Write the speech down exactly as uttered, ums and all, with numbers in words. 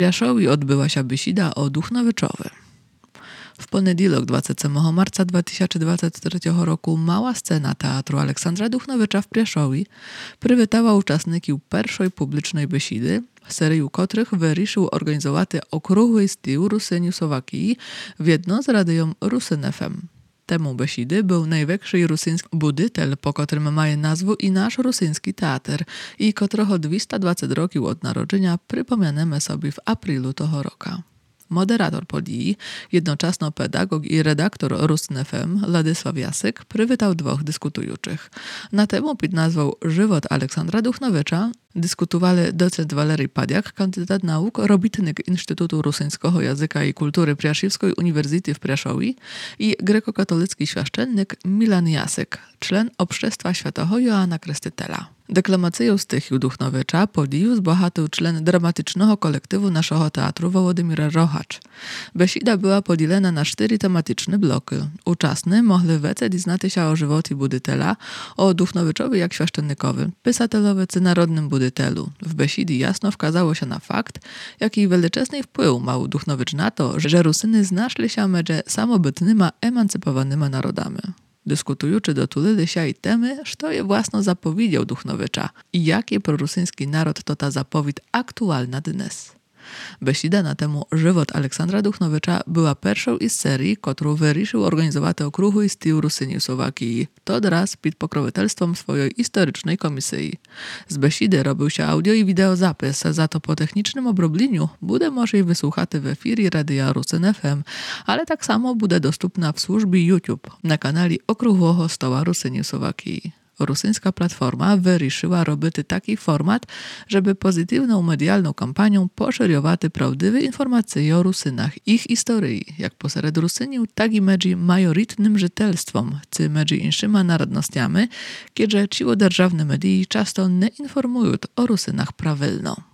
Prešowi odbyła się besida o Duchnovečovi. W poniedziałek dwudziestego marca dwa tysiące dwudziestego trzeciego roku mała scena Teatru Aleksandra Duchnoveča w Prešowi przywitała uczestników pierwszej publicznej besidy, serii których wyruszył organizować okrągły stół Rusyni Słowakii w jedno z radiem Rusyn F M. Temu besidy był największy rusyński budytel, po którym ma nazwę i nasz rusyński teatr, i którego dwieście dwadzieścia roków od narodzenia przypomniemy sobie w aprilu tego roku. Moderator podii, jednocześnie pedagog i redaktor Rusyn F M, Władysław Jasyk, przywitał dwóch dyskutujących. Na temat pod nazwą Żywot Aleksandra Duchnoveča dyskutowali docent Walery Padiak, kandydat nauk, robitnik Instytutu Rusyńskiego Języka i Kultury Prešovskiej Uniwersytety w Prešowi, i grekokatolicki świeszczennik Milan Jasyk, czlen Obszestwa Świętego Joana Krstytela. Deklamacją stychiu Duchnoveča podiju zbohatył czlen dramatycznego kolektywu naszego teatru Wołodymyr Rohacz. Besida była podzielona na cztery tematyczne bloki. Uczestnicy mogli więcej dowiedzieć się o żywocie budytela, o Duchnovečowi jak świeszczennikowi, pisatelowi czy narodnym budytelu. W besidzie jasno wskazało się na fakt, jaki wielczesny wpływ miał Duchnoveč na to, że Rusyny znaszli się między samobytnymi, emancypowanymi narodami. Dyskutujący dotulili się i temy, co je własno zapowiedział Duchnoveča i jaki prorusyński naród to ta zapowiedź aktualna dnes. Besida na temu Żywot Aleksandra Duchnoveča była pierwszą z serii, którą wyruszył organizować okrągły stół Rusyni Słowakii, to raz pod pokroviteľstvom swojej historycznej komisji. Z besidy robił się audio i wideo zapis, za to po technicznym obrobleniu bude może wysłuchać w efirze radia Rusyn F M, ale tak samo bude dostępna w służbie YouTube na kanale Okrągłego Stoła Rusyni Słowakii. Rusyńska platforma wyruszyła robić taki format, żeby pozytywną medialną kampanią poszerzować prawdziwe informacje o Rusynach, ich historii, jak pośród Rusyniów, tak i między majorytnym żytelstwem, czy między innymi narodnościami, kiedy ci državne medii często nie informują o Rusynach prawilno.